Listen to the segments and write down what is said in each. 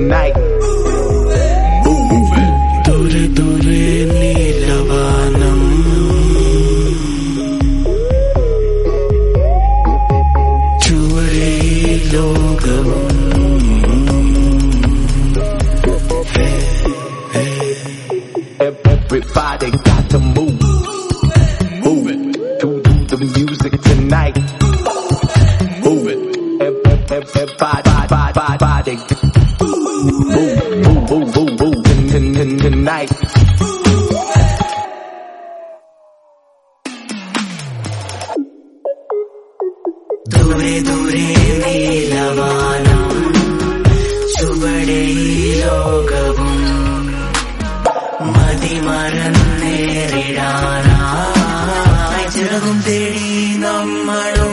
tonight. ദൂരെ ദൂരെ നീലവാനം ചുവടെ ലോകവും Everybody got to move. Move it to the music tonight. Move it. Everybody move tonight. ദൂരെ ദൂരെ നീലവാനം ചുവടെ ലോകവും മതിമറന്നേറിടാനായി ചിറകും തേടി നമ്മളും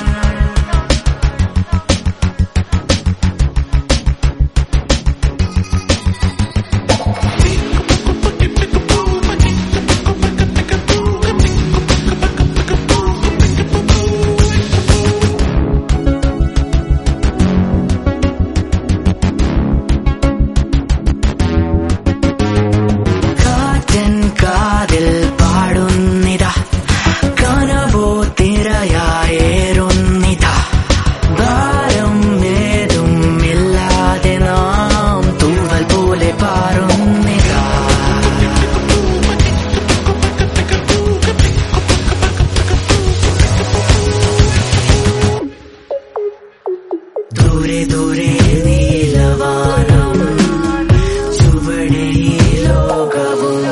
ദൂരെ ദൂരെ നീലവാനം ചുവടെ ലോകവും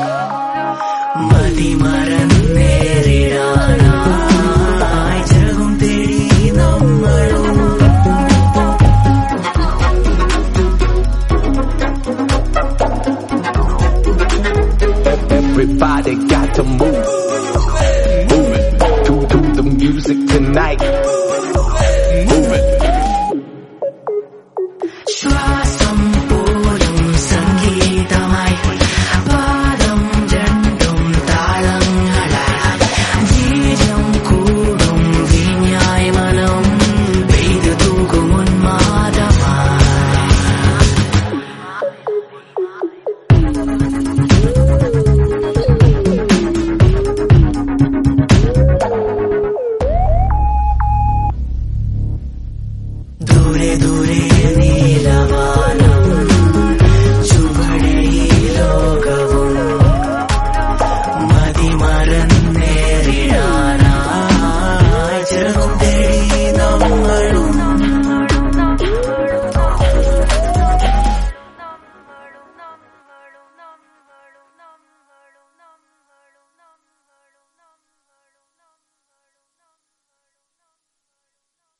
മതിമറന്നേറിടാനായി ചിറകും തേടി നമ്മളും Everybody got to move. Move it to the music tonight. Move it. ശ്വാസ